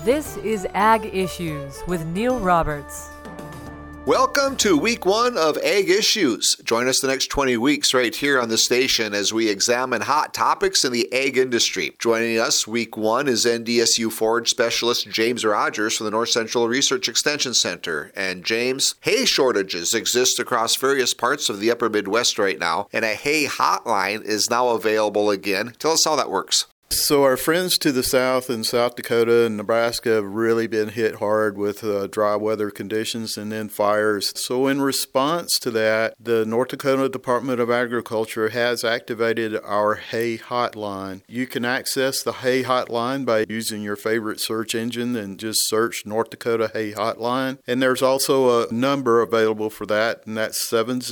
This is Ag Issues with Neil Roberts. Welcome to week one of Ag Issues. Join us the next 20 weeks right here on the station as we examine hot topics in the ag industry. Joining us week one is NDSU forage specialist James Rogers from the North Central Research Extension Center. And James, hay shortages exist across various parts of the upper Midwest right now, and a hay hotline is now available again. Tell us how that works. So our friends to the south in South Dakota and Nebraska have really been hit hard with dry weather conditions and then fires. So in response to that, the North Dakota Department of Agriculture has activated our hay hotline. You can access the hay hotline by using your favorite search engine and just search North Dakota Hay Hotline. And there's also a number available for that, and that's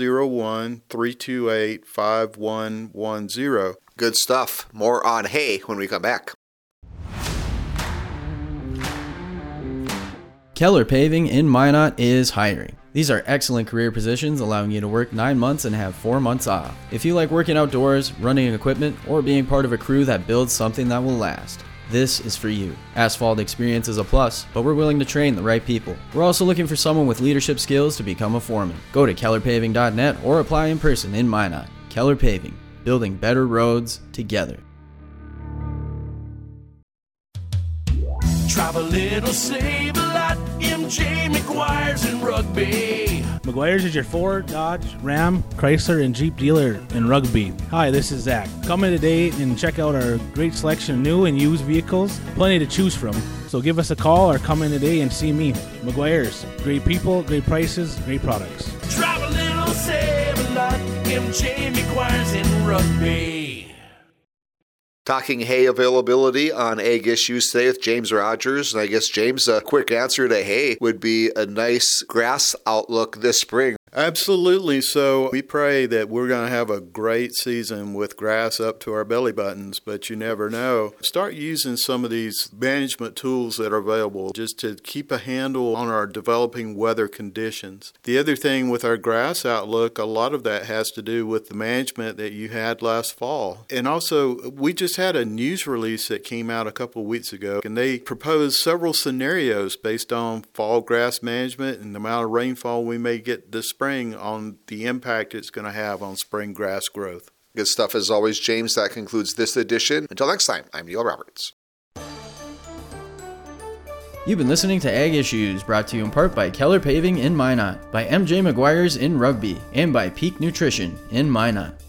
701-328-5110. Good stuff. More on hay when we come back. Keller Paving in Minot is hiring. These are excellent career positions allowing you to work 9 months and have 4 months off. If you like working outdoors, running equipment, or being part of a crew that builds something that will last, this is for you. Asphalt experience is a plus, but we're willing to train the right people. We're also looking for someone with leadership skills to become a foreman. Go to kellerpaving.net or apply in person in Minot. Keller Paving. Building better roads together. Drive a little, save a lot. MJ McGuire's in Rugby. McGuire's is your Ford, Dodge, Ram, Chrysler, and Jeep dealer in Rugby. Hi, this is Zach. Come in today and check out our great selection of new and used vehicles. Plenty to choose from. So give us a call or come in today and see me. McGuire's. Great people, great prices, great products. Drive a little, save a lot. MJ McGuire's in Rugby. Talking hay availability on Ag Issues today with James Rogers. And I guess, James, a quick answer to hay would be a nice grass outlook this spring. Absolutely. So we pray that we're going to have a great season with grass up to our belly buttons, but you never know. Start using some of these management tools that are available just to keep a handle on our developing weather conditions. The other thing with our grass outlook, a lot of that has to do with the management that you had last fall. And also, we just had a news release that came out a couple of weeks ago, and they proposed several scenarios based on fall grass management and the amount of rainfall we may get this spring on the impact it's going to have on spring grass growth. Good stuff as always, James. That concludes this edition. Until next time, I'm Neil Roberts. You've been listening to Ag Issues, brought to you in part by Keller Paving in Minot, by MJ McGuire's in Rugby, and by Peak Nutrition in Minot.